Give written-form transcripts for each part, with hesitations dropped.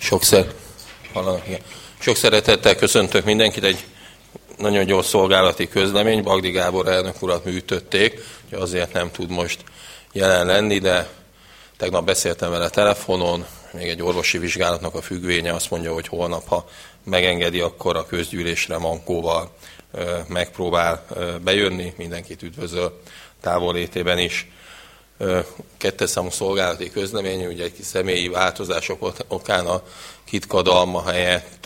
Sok szeretettel köszöntök mindenkit. Egy nagyon gyors szolgálati közlemény. Bagdi Gábor elnök urat műtötték, azért nem tud most jelen lenni, de tegnap beszéltem vele telefonon, még egy orvosi vizsgálatnak a függvénye azt mondja, hogy holnap, ha megengedi, akkor a közgyűlésre mankóval megpróbál bejönni. Mindenkit üdvözöl távollétében is. Kettes számú szolgálati közlemény, ugye egy személyi változások okán a Kitka Dalma helyett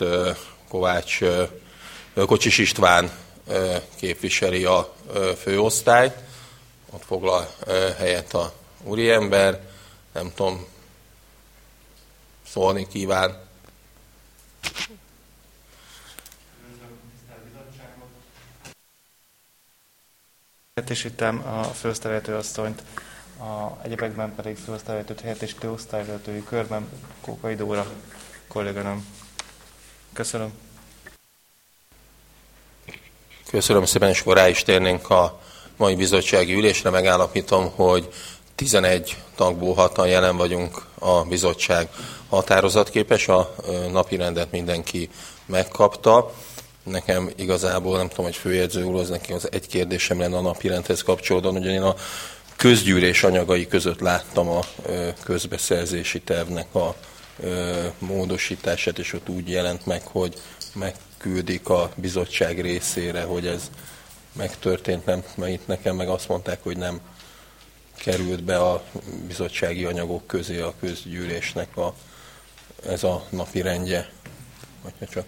Kocsis István képviseli a főosztályt. Ott foglal helyet a úriember. Nem tudom, szólni kíván. Helyettesítem a főosztályvezető asszonyt, egyebekben pedig főosztályvezetőt helyettesítő osztályvezetői körben Kókai Dóra kolléganőm. Köszönöm. Köszönöm szépen, és akkor rá is térnénk a mai bizottsági ülésre. Megállapítom, hogy 11 tagból 6-an jelen vagyunk a bizottság határozatképes. A napirendet mindenki megkapta. Nekem igazából, nem tudom, hogy főjegyző úr, az neki az egy kérdésem lenne a napirendhez kapcsolódóan, ugyan én a közgyűlés anyagai között láttam a közbeszerzési tervnek a módosítását, és ott úgy jelent meg, hogy megküldik a bizottság részére, hogy ez megtörtént, mert itt nekem meg azt mondták, hogy nem került be a bizottsági anyagok közé a közgyűlésnek ez a napirendje. Csak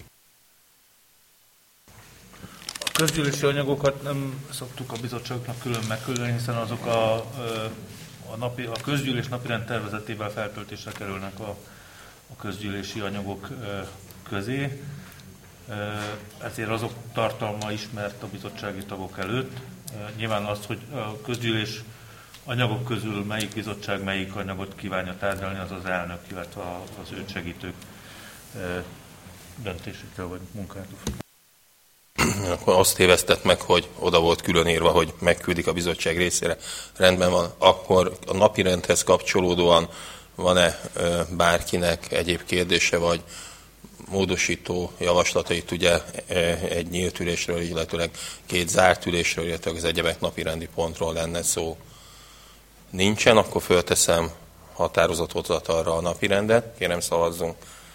A közgyűlési anyagokat nem szoktuk a bizottságoknak külön megküldeni, hiszen azok a közgyűlés napirend tervezetével feltöltésre kerülnek a közgyűlési anyagok közé. Ezért azok tartalma ismert a bizottsági tagok előtt. Nyilván az, hogy a közgyűlés anyagok közül melyik bizottság melyik anyagot kívánja tárgyalni, az az elnök, illetve az őt segítők döntésétől vagy munkától. Akkor azt tévesztett meg, hogy oda volt külön írva, hogy megküldik a bizottság részére. Rendben van. Akkor a napirendhez kapcsolódóan van-e bárkinek egyéb kérdése, vagy módosító javaslatait, ugye egy nyílt ülésről, illetőleg 2 zárt ülésről, illetve az egyebek napirendi pontról lenne szó. Nincsen, akkor fölteszem határozathozatalra a napirendet. Kérem, szavazzunk.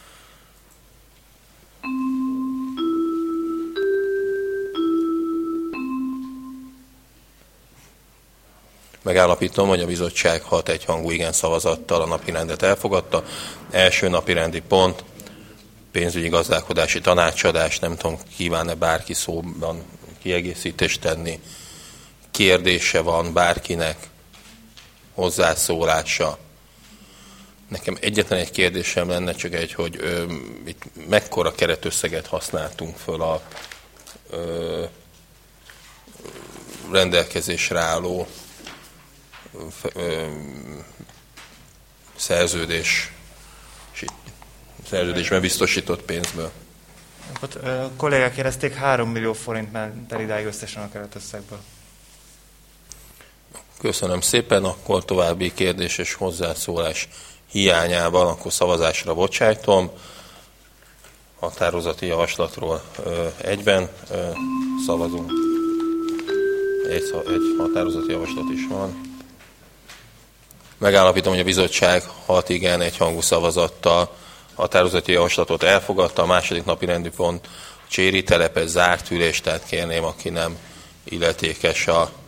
Megállapítom, hogy a bizottság 6 egyhangú igen szavazattal a napirendet elfogadta. Első napirendi pont, pénzügyi gazdálkodási tanácsadás. Nem tudom, kíván-e bárki szóban kiegészítést tenni. Kérdése van bárkinek, hozzászólása. Nekem egyetlen egy kérdésem lenne, csak egy, hogy itt mekkora keretösszeget használtunk föl a rendelkezésre álló szerződésben biztosított pénzből. A kollégák érezték, 3 millió forint ment el idáig összesen a keretösszegből. Köszönöm szépen, akkor további kérdés és hozzászólás hiányában akkor szavazásra bocsájtom. Határozati javaslatról egyben szavazunk. Egy határozati javaslat is van. Megállapítom, hogy a bizottság 6 igen egyhangú szavazattal határozati javaslatot elfogadta. A második napi rendi pont Cséri telepe zárt ülés, tehát kérném, aki nem illetékes a